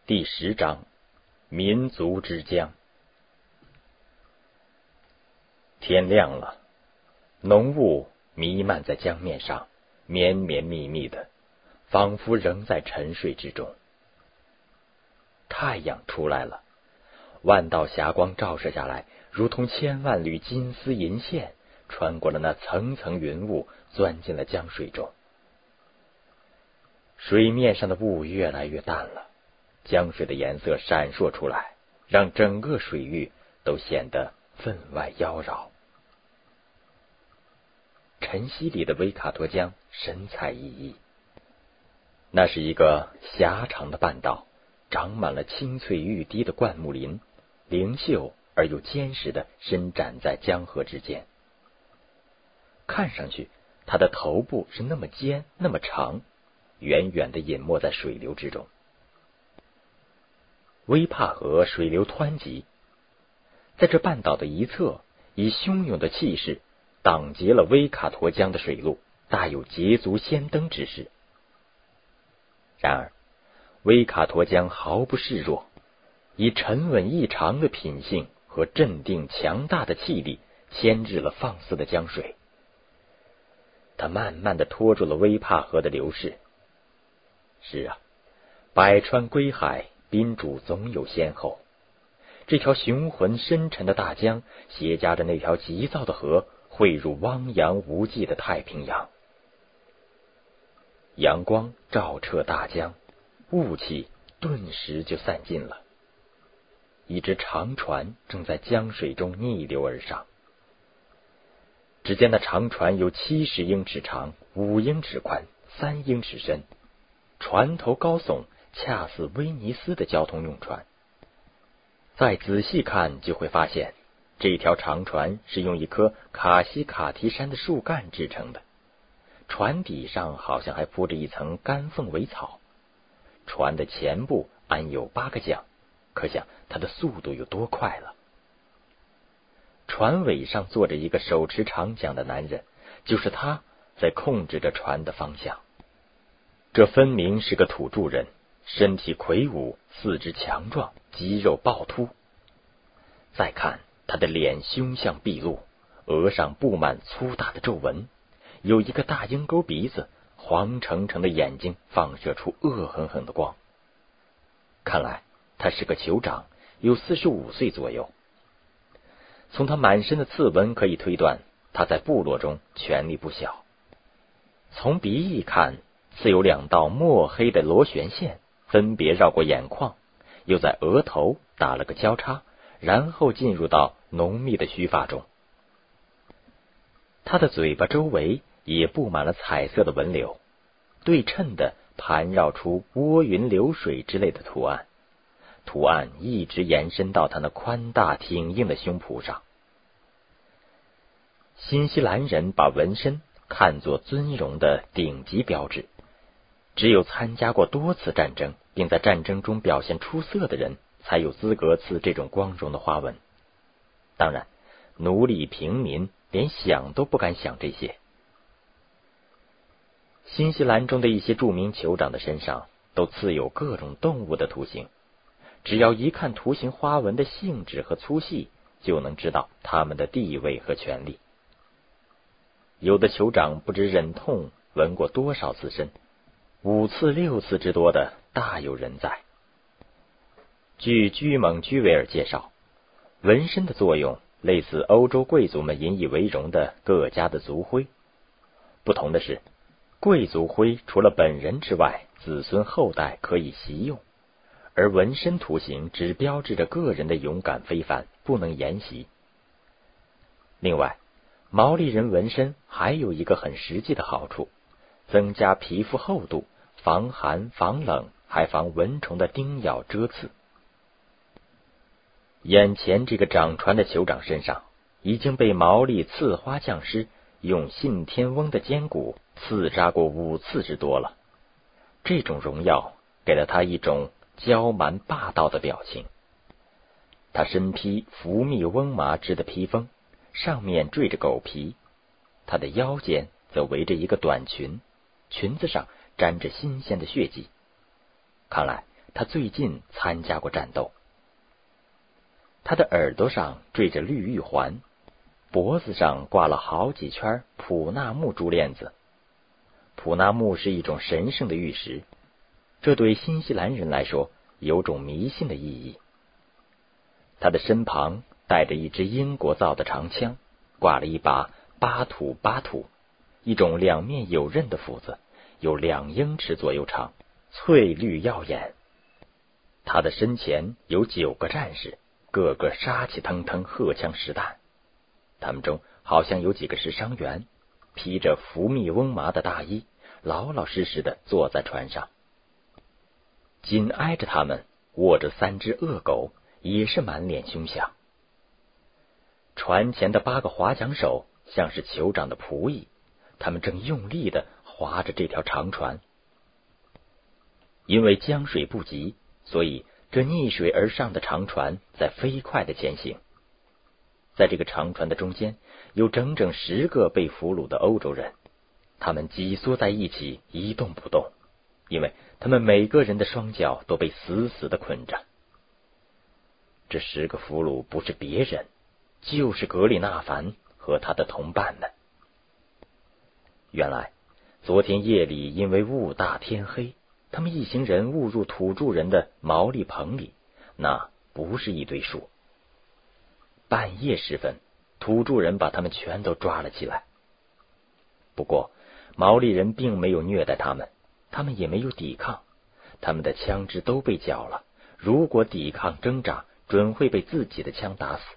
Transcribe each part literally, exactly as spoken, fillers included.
第十章，民族之江。天亮了，浓雾弥漫在江面上，绵绵密密的，仿佛仍在沉睡之中。太阳出来了，万道霞光照射下来，如同千万缕金丝银线，穿过了那层层云雾，钻进了江水中。水面上的雾越来越淡了，江水的颜色闪烁出来，让整个水域都显得分外妖娆。晨曦里的威卡托江神采奕奕，那是一个狭长的半岛，长满了青翠欲滴的灌木林，灵秀而又坚实地伸展在江河之间。看上去，它的头部是那么尖，那么长，远远地隐没在水流之中。威帕河水流湍急，在这半岛的一侧，以汹涌的气势挡截了威卡托江的水路，大有捷足先登之势。然而，威卡托江毫不示弱，以沉稳异常的品性和镇定强大的气力牵制了放肆的江水。它慢慢地拖住了威帕河的流逝。是啊，百川归海，宾主总有先后。这条雄浑深沉的大江，携夹着那条急躁的河，汇入汪洋无际的太平洋。阳光照彻大江，雾气顿时就散尽了。一只长船正在江水中逆流而上。只见那长船有七十英尺长，五英尺宽，三英尺深，船头高耸，恰似威尼斯的交通用船。再仔细看，就会发现这条长船是用一棵卡西卡提山的树干制成的，船底上好像还铺着一层干凤尾草。船的前部安有八个桨，可想它的速度有多快了。船尾上坐着一个手持长桨的男人，就是他在控制着船的方向。这分明是个土著人，身体魁梧，四肢强壮，肌肉暴突。再看他的脸凶相毕露，额上布满粗大的皱纹，有一个大鹰钩鼻子，黄澄澄的眼睛放射出恶狠狠的光。看来他是个酋长，有四十五岁左右。从他满身的刺纹可以推断，他在部落中权力不小。从鼻翼看，似有两道墨黑的螺旋线，分别绕过眼眶，又在额头打了个交叉，然后进入到浓密的须发中。他的嘴巴周围也布满了彩色的纹流，对称的盘绕出涡云流水之类的图案，图案一直延伸到他那宽大挺硬的胸脯上。新西兰人把纹身看作尊荣的顶级标志，只有参加过多次战争，并在战争中表现出色的人，才有资格刺这种光荣的花纹。当然，奴隶平民连想都不敢想这些。新西兰中的一些著名酋长的身上都刺有各种动物的图形，只要一看图形花纹的性质和粗细，就能知道他们的地位和权力。有的酋长不知忍痛纹过多少次身，五次六次之多的大有人在。据居蒙居维尔介绍，纹身的作用类似欧洲贵族们引以为荣的各家的族徽。不同的是，贵族徽除了本人之外，子孙后代可以习用，而纹身图形只标志着个人的勇敢非凡，不能沿袭。另外，毛利人纹身还有一个很实际的好处，增加皮肤厚度，防寒防冷，还防蚊虫的叮咬蛰刺。眼前这个掌船的酋长身上已经被毛利刺花匠师用信天翁的尖骨刺扎过五次之多了。这种荣耀给了他一种骄蛮霸道的表情。他身披福密翁麻织的披风，上面缀着狗皮，他的腰间则围着一个短裙，裙子上沾着新鲜的血迹。看来他最近参加过战斗。他的耳朵上缀着绿玉环，脖子上挂了好几圈普纳木珠链子。普纳木是一种神圣的玉石，这对新西兰人来说有种迷信的意义。他的身旁带着一支英国造的长枪，挂了一把巴土巴土，一种两面有刃的斧子，有两英尺左右长，翠绿耀眼。他的身前有九个战士，个个杀气腾腾，荷枪实弹。他们中好像有几个是伤员，披着福密翁麻的大衣，老老实实的坐在船上。紧挨着他们卧着三只恶狗，也是满脸凶相。船前的八个划桨手像是酋长的仆役，他们正用力的划着这条长船。因为江水不急，所以这逆水而上的长船在飞快的前行。在这个长船的中间有整整十个被俘虏的欧洲人，他们挤缩在一起一动不动，因为他们每个人的双脚都被死死的捆着。这十个俘虏不是别人，就是格里纳凡和他的同伴们。原来昨天夜里因为雾大天黑，他们一行人误入土著人的毛利棚里，那不是一堆树。半夜时分，土著人把他们全都抓了起来。不过毛利人并没有虐待他们，他们也没有抵抗，他们的枪支都被缴了，如果抵抗挣扎，准会被自己的枪打死。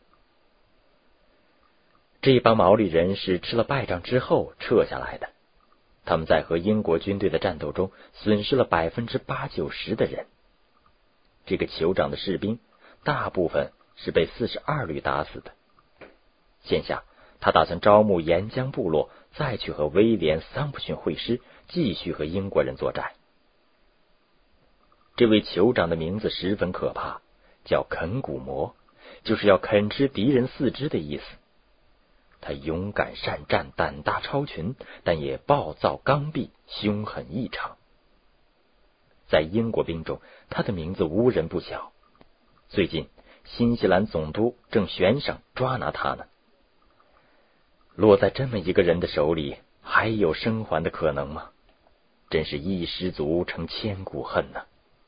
这帮毛利人是吃了败仗之后撤下来的，他们在和英国军队的战斗中损失了百分之八九十的人。这个酋长的士兵大部分是被四十二旅打死的。现下他打算招募沿江部落，再去和威廉·桑普逊会师，继续和英国人作战。这位酋长的名字十分可怕，叫啃骨魔，就是要啃吃敌人四肢的意思。他勇敢善战，胆大超群，但也暴躁刚愎，凶狠异常。在英国兵中，他的名字无人不晓。最近新西兰总督正悬赏抓拿他呢。落在这么一个人的手里，还有生还的可能吗？真是一失足成千古恨呐！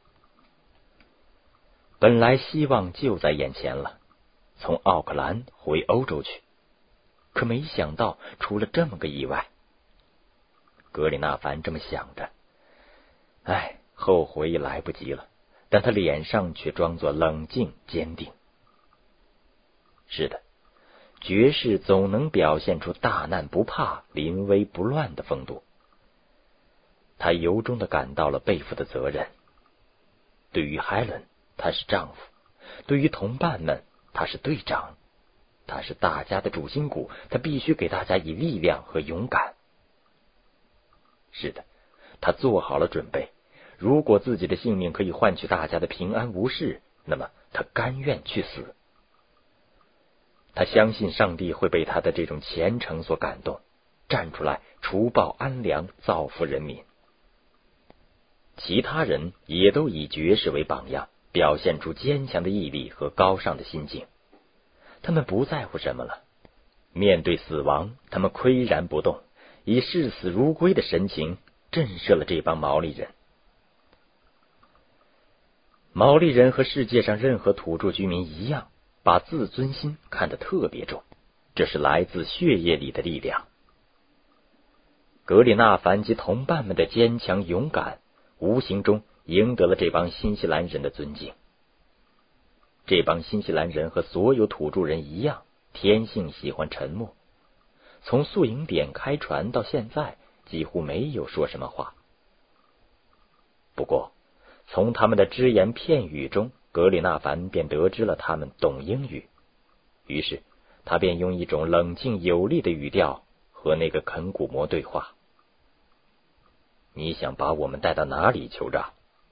本来希望就在眼前了，从奥克兰回欧洲去，可没想到出了这么个意外。格里纳凡这么想着，唉，后悔也来不及了，但他脸上却装作冷静坚定。是的，爵士总能表现出大难不怕、临危不乱的风度。他由衷地感到了背负的责任。对于海伦，他是丈夫；对于同伴们，他是队长。他是大家的主心骨，他必须给大家以力量和勇敢。是的，他做好了准备。如果自己的性命可以换取大家的平安无事，那么他甘愿去死。他相信上帝会被他的这种虔诚所感动，站出来除暴安良，造福人民。其他人也都以爵士为榜样，表现出坚强的毅力和高尚的心境。他们不在乎什么了，面对死亡，他们岿然不动，以视死如归的神情震慑了这帮毛利人。毛利人和世界上任何土著居民一样，把自尊心看得特别重，这是来自血液里的力量。格里纳凡及同伴们的坚强勇敢，无形中赢得了这帮新西兰人的尊敬。这帮新西兰人和所有土著人一样，天性喜欢沉默。从宿营点开船到现在，几乎没有说什么话。不过，从他们的只言片语中，格里纳凡便得知了他们懂英语。于是，他便用一种冷静有力的语调和那个啃骨魔对话：“你想把我们带到哪里，酋长？”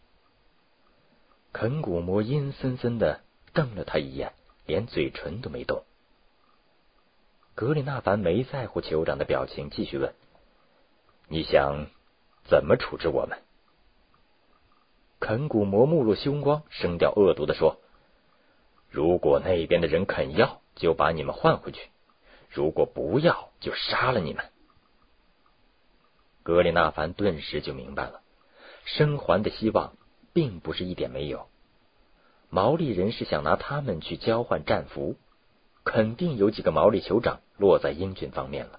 啃骨魔阴森森的瞪了他一眼，连嘴唇都没动。格里纳凡没在乎酋长的表情，继续问：“你想怎么处置我们？” 肯古魔目露凶光，声调恶毒地说：如果那边的人肯要，就把你们换回去；如果不要，就杀了你们。格里纳凡顿时就明白了，生还的希望并不是一点没有。毛利人是想拿他们去交换战俘，肯定有几个毛利酋长落在英军方面了。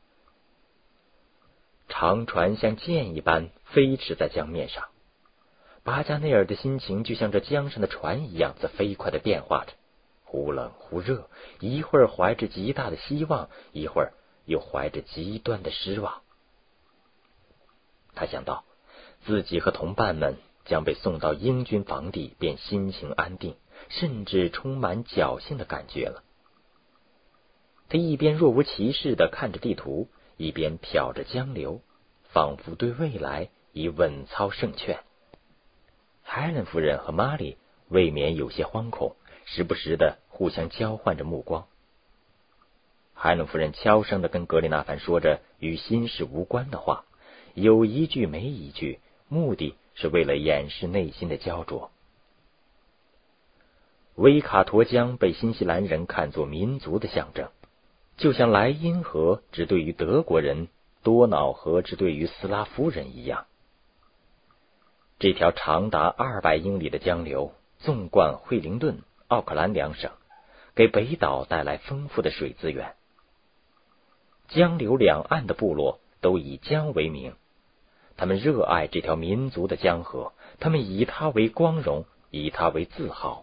长船像箭一般飞驰在江面上，巴加内尔的心情就像这江上的船一样，在飞快地变化着，忽冷忽热，一会儿怀着极大的希望，一会儿又怀着极端的失望。他想到自己和同伴们将被送到英军防地，便心情安定，甚至充满侥幸的感觉了。他一边若无其事地看着地图，一边瞟着江流，仿佛对未来已稳操胜券。海伦夫人和玛丽未免有些惶恐，时不时地互相交换着目光。海伦夫人悄声地跟格里纳凡说着与心事无关的话，有一句没一句，目的是为了掩饰内心的焦灼。威卡陀江被新西兰人看作民族的象征，就像莱茵河只对于德国人，多瑙河只对于斯拉夫人一样。这条长达二百英里的江流纵贯惠灵顿、奥克兰两省，给北岛带来丰富的水资源。江流两岸的部落都以江为名，他们热爱这条民族的江河，他们以它为光荣，以它为自豪。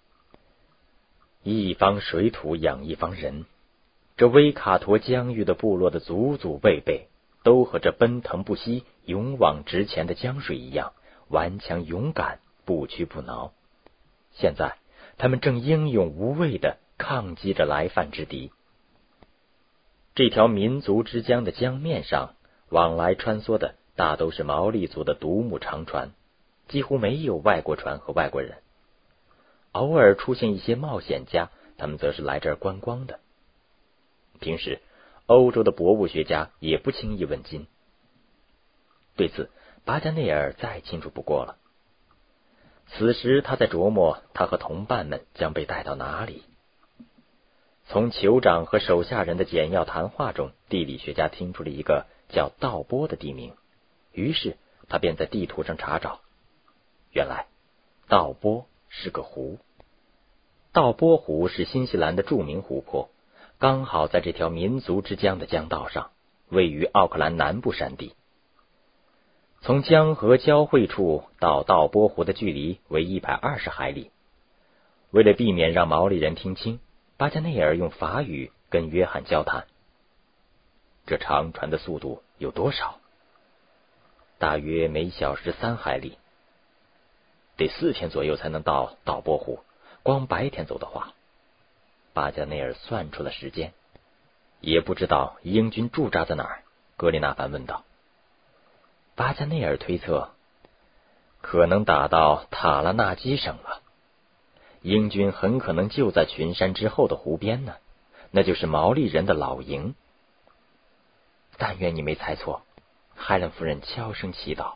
一方水土养一方人，这威卡陀疆域的部落的祖祖辈辈都和这奔腾不息、勇往直前的江水一样，顽强勇敢，不屈不挠。现在他们正英勇无畏地抗击着来犯之敌。这条民族之江的江面上，往来穿梭的大都是毛利族的独木长船，几乎没有外国船和外国人。偶尔出现一些冒险家，他们则是来这儿观光的。平时欧洲的博物学家也不轻易问津。对此巴加内尔再清楚不过了。此时他在琢磨，他和同伴们将被带到哪里。从酋长和手下人的简要谈话中，地理学家听出了一个叫道波的地名，于是他便在地图上查找。原来道波是个湖。道波湖是新西兰的著名湖泊，刚好在这条民族之江的江道上，位于奥克兰南部山地。从江河交汇处到道波湖的距离为一百二十海里。为了避免让毛利人听清，巴加内尔用法语跟约翰交谈。这长船的速度有多少？大约每小时三海里。得四天左右才能到道波湖，光白天走的话。巴加内尔算出了时间。也不知道英军驻扎在哪儿，格里纳凡问道。巴加内尔推测，可能打到塔拉纳基省了。英军很可能就在群山之后的湖边呢，那就是毛利人的老营。但愿你没猜错，海伦夫人悄声祈祷。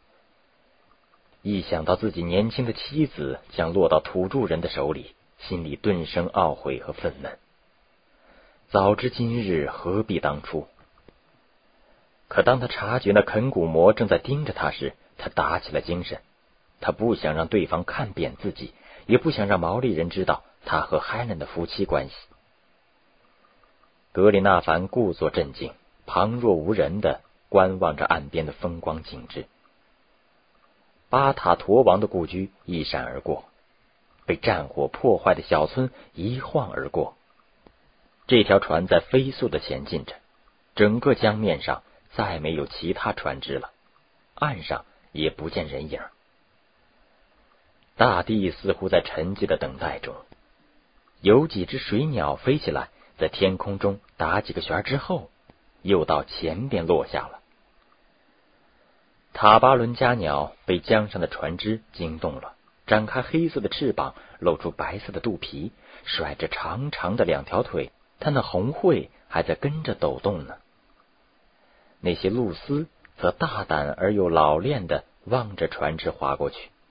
一想到自己年轻的妻子将落到土著人的手里，心里顿生懊悔和愤懑。早知今日，何必当初？可当他察觉那肯古魔正在盯着他时，他打起了精神。他不想让对方看扁自己，也不想让毛利人知道他和海伦的夫妻关系。格里纳凡故作镇静，旁若无人地观望着岸边的风光景致。巴塔陀王的故居一闪而过，被战火破坏的小村一晃而过。这条船在飞速地前进着，整个江面上再没有其他船只了，岸上也不见人影。大地似乎在沉寂的等待中，有几只水鸟飞起来，在天空中打几个旋之后，又到前边落下了。塔巴伦加鸟被江上的船只惊动了，展开黑色的翅膀，露出白色的肚皮，甩着长长的两条腿，它那红喙还在跟着抖动呢。那些鹭鸶则大胆而又老练地望着船只划过去，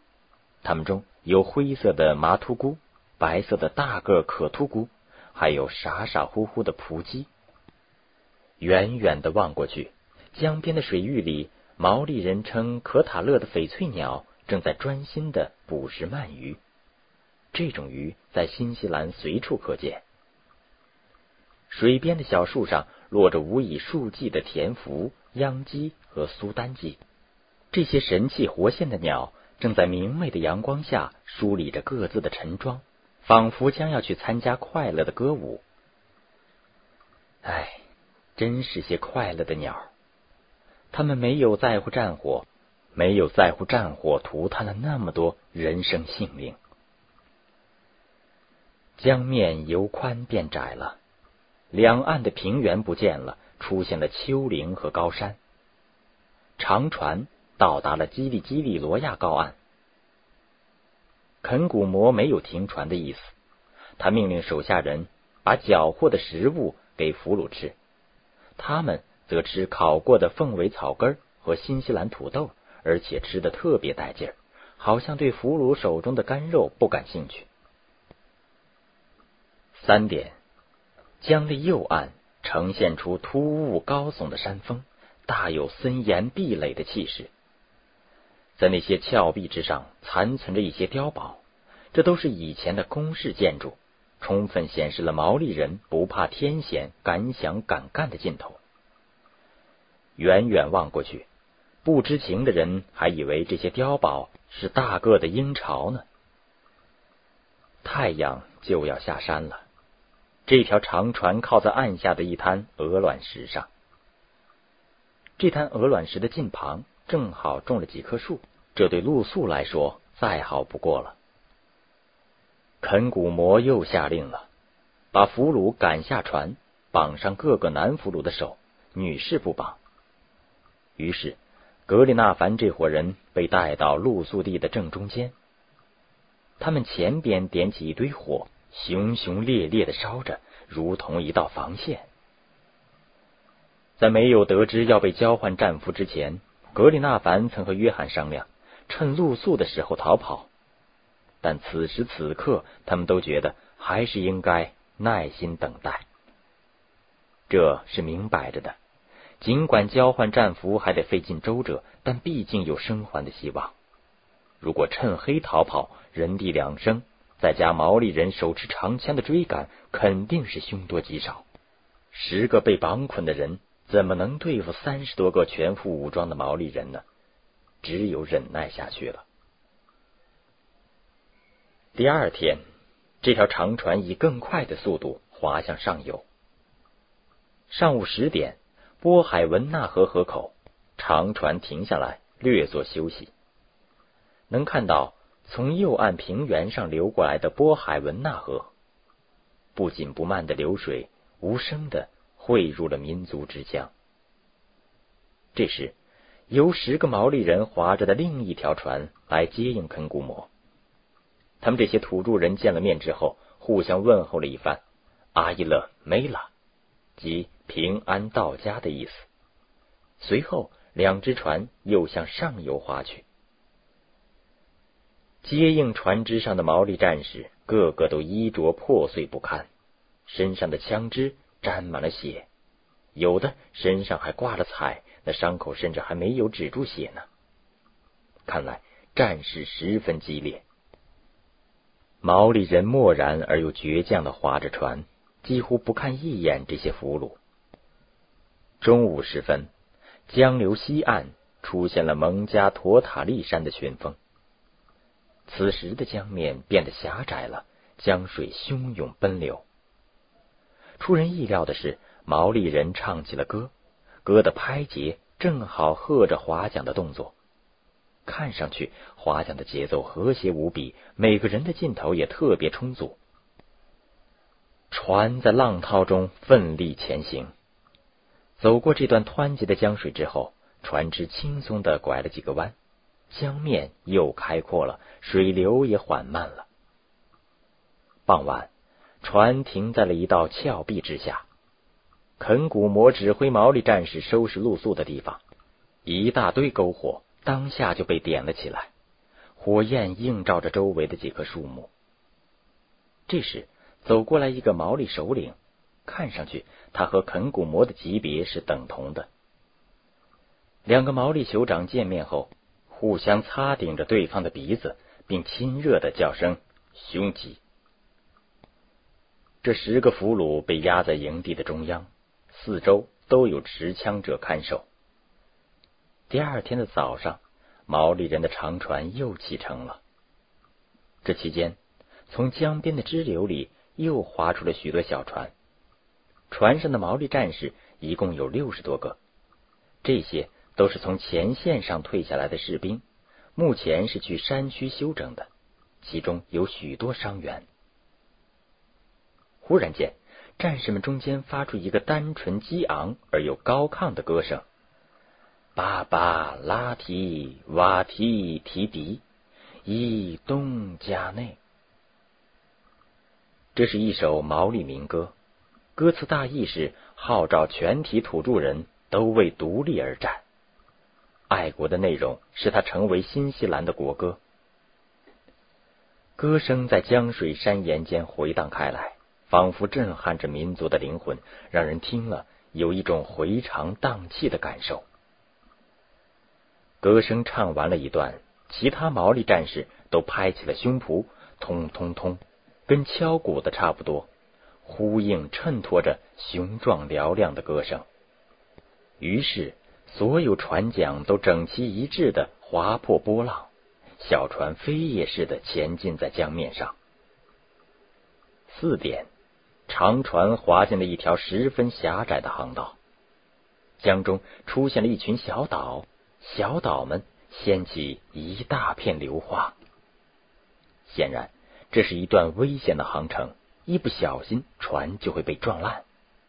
它们中有灰色的麻秃菇，白色的大个可秃菇，还有傻傻乎乎的蒲鸡。远远地望过去，江边的水域里，毛利人称可塔勒的翡翠鸟正在专心地捕食鳗鱼。这种鱼在新西兰随处可见。水边的小树上落着无以数计的田蝠、秧鸡和苏丹鸡。这些神气活现的鸟正在明媚的阳光下梳理着各自的陈装，仿佛将要去参加快乐的歌舞。唉，真是些快乐的鸟。它们没有在乎战火，没有在乎战火涂炭了那么多人生性命。江面由宽变窄了，两岸的平原不见了，出现了丘陵和高山。长船到达了基利基利罗亚高岸。肯古摩没有停船的意思，他命令手下人把缴获的食物给俘虏吃，他们则吃烤过的凤尾草根和新西兰土豆，而且吃得特别带劲儿，好像对俘虏手中的干肉不感兴趣。三点，江的右岸呈现出突兀高耸的山峰，大有森严壁垒的气势。在那些峭壁之上残存着一些碉堡，这都是以前的工事建筑，充分显示了毛利人不怕天险、敢想敢干的劲头。远远望过去，不知情的人还以为这些碉堡是大个的鹰巢呢。太阳就要下山了，这条长船靠在岸下的一滩鹅卵石上。这滩鹅卵石的近旁正好种了几棵树，这对露宿来说再好不过了。肯古摩又下令了，把俘虏赶下船，绑上各个男俘虏的手，女士不绑。于是格里纳凡这伙人被带到露宿地的正中间，他们前边点起一堆火，熊熊烈烈地烧着，如同一道防线。在没有得知要被交换战俘之前，格里纳凡曾和约翰商量，趁露宿的时候逃跑，但此时此刻他们都觉得还是应该耐心等待。这是明摆着的，尽管交换战俘还得费尽周折，但毕竟有生还的希望。如果趁黑逃跑，人地两生，再加毛利人手持长枪的追赶，肯定是凶多吉少。十个被绑捆的人怎么能对付三十多个全副武装的毛利人呢？只有忍耐下去了。第二天，这条长船以更快的速度滑向上游。上午十点，波海文纳河河口，长船停下来，略作休息。能看到从右岸平原上流过来的波海文纳河，不紧不慢的流水，无声的汇入了民族之江。这时，由十个毛利人划着的另一条船来接应肯古摩。他们这些土著人见了面之后，互相问候了一番，阿伊勒梅拉，即平安到家的意思。随后，两只船又向上游划去。接应船只上的毛利战士个个都衣着破碎不堪，身上的枪支沾满了血，有的身上还挂了彩，那伤口甚至还没有止住血呢。看来战事十分激烈。毛利人漠然而又倔强地划着船，几乎不看一眼这些俘虏。中午时分，江流西岸出现了蒙加托塔利山的群峰。此时的江面变得狭窄了，江水汹涌奔流。出人意料的是，毛利人唱起了歌，歌的拍节正好和着划桨的动作。看上去划桨的节奏和谐无比，每个人的劲头也特别充足。船在浪涛中奋力前行，走过这段湍急的江水之后，船只轻松地拐了几个弯，江面又开阔了，水流也缓慢了。傍晚，船停在了一道峭壁之下。肯古摩指挥毛利战士收拾露宿的地方，一大堆篝火当下就被点了起来， 火焰映照着周围的几棵树木。这时走过来一个毛利首领，看上去他和肯古魔的级别是等同的。两个毛利酋长见面后，互相擦顶着对方的鼻子，并亲热的叫声凶吉。这十个俘虏被压在营地的中央，四周都有持枪者看守。第二天的早上，毛利人的长船又启程了。这期间，从江边的支流里又划出了许多小船，船上的毛利战士一共有六十多个，这些都是从前线上退下来的士兵，目前是去山区休整的，其中有许多伤员。忽然间，战士们中间发出一个单纯激昂而又高亢的歌声：巴巴拉提瓦提提迪伊东加内。这是一首毛利民歌，歌词大意是号召全体土著人都为独立而战。爱国的内容使它成为新西兰的国歌。歌声在江水山岩间回荡开来，仿佛震撼着民族的灵魂，让人听了有一种回肠荡气的感受。歌声唱完了一段，其他毛利战士都拍起了胸脯，通通通，跟敲鼓的差不多，呼应衬托着雄壮嘹亮的歌声。于是所有船桨都整齐一致地划破波浪，小船飞也似的前进在江面上。四点，长船划进了一条十分狭窄的航道，江中出现了一群小岛，小岛们掀起一大片流花。显然这是一段危险的航程，一不小心船就会被撞烂。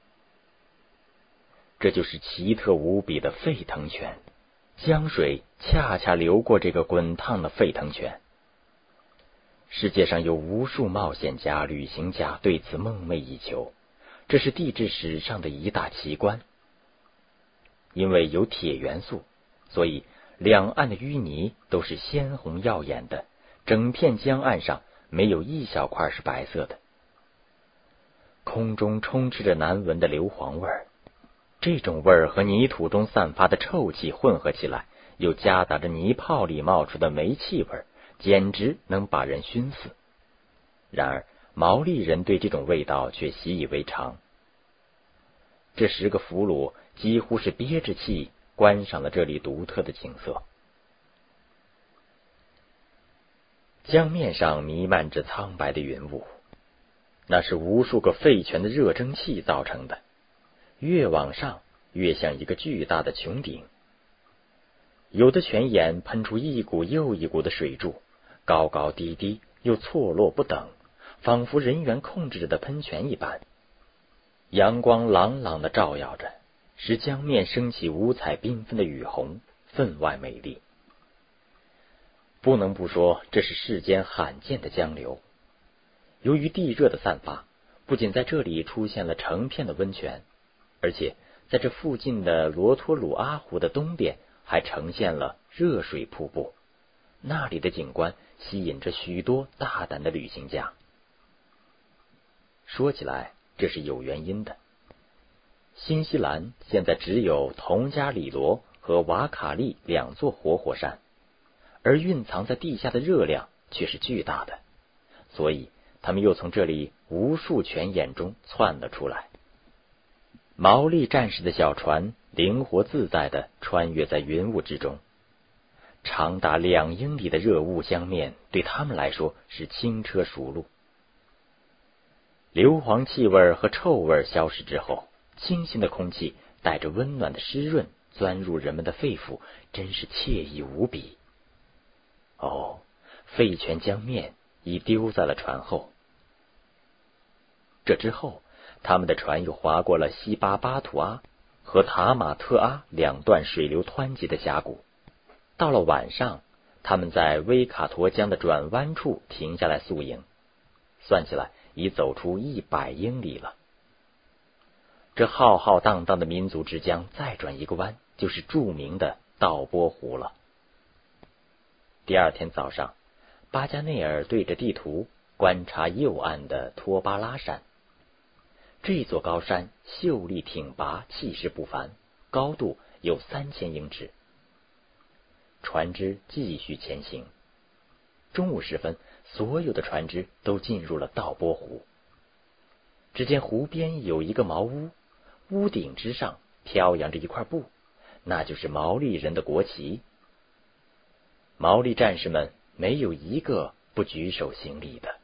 这就是奇特无比的沸腾泉，江水恰恰流过这个滚烫的沸腾泉。世界上有无数冒险家、旅行家对此梦寐以求，这是地质史上的一大奇观。因为有铁元素，所以两岸的淤泥都是鲜红耀眼的，整片江岸上没有一小块是白色的。空中充斥着难闻的硫磺味儿，这种味儿和泥土中散发的臭气混合起来，又夹杂着泥泡里冒出的煤气味，简直能把人熏死。然而毛利人对这种味道却习以为常。这十个俘虏几乎是憋着气观赏了这里独特的景色。江面上弥漫着苍白的云雾，那是无数个沸泉的热蒸汽造成的，越往上越像一个巨大的穹顶。有的泉眼喷出一股又一股的水柱，高高低低又错落不等，仿佛人员控制着的喷泉一般。阳光朗朗地照耀着，使江面升起五彩缤纷的雨虹，分外美丽。不能不说这是世间罕见的江流。由于地热的散发，不仅在这里出现了成片的温泉，而且在这附近的罗托鲁阿湖的东边还呈现了热水瀑布，那里的景观吸引着许多大胆的旅行家。说起来这是有原因的。新西兰现在只有同加里罗和瓦卡利两座活火山，而蕴藏在地下的热量却是巨大的，所以他们又从这里无数泉眼中窜了出来。毛利战士的小船灵活自在地穿越在云雾之中，长达两英里的热雾江面对他们来说是轻车熟路。硫磺气味和臭味消失之后，清新的空气带着温暖的湿润钻入人们的肺腑，真是惬意无比。哦，沸泉江面已丢在了船后。这之后，他们的船又划过了西巴巴图阿和塔马特阿两段水流湍急的峡谷。到了晚上，他们在威卡陀江的转弯处停下来宿营，算起来已走出一百英里了。这浩浩荡荡的民族之江再转一个弯，就是著名的道波湖了。第二天早上， 巴加内尔对着地图观察右岸的托巴拉山。这座高山秀丽挺拔，气势不凡，高度有三千英尺。船只继续前行。中午时分，所有的船只都进入了道波湖。只见湖边有一个茅屋，屋顶之上飘扬着一块布，那就是毛利人的国旗。毛利战士们没有一个不举手行礼的。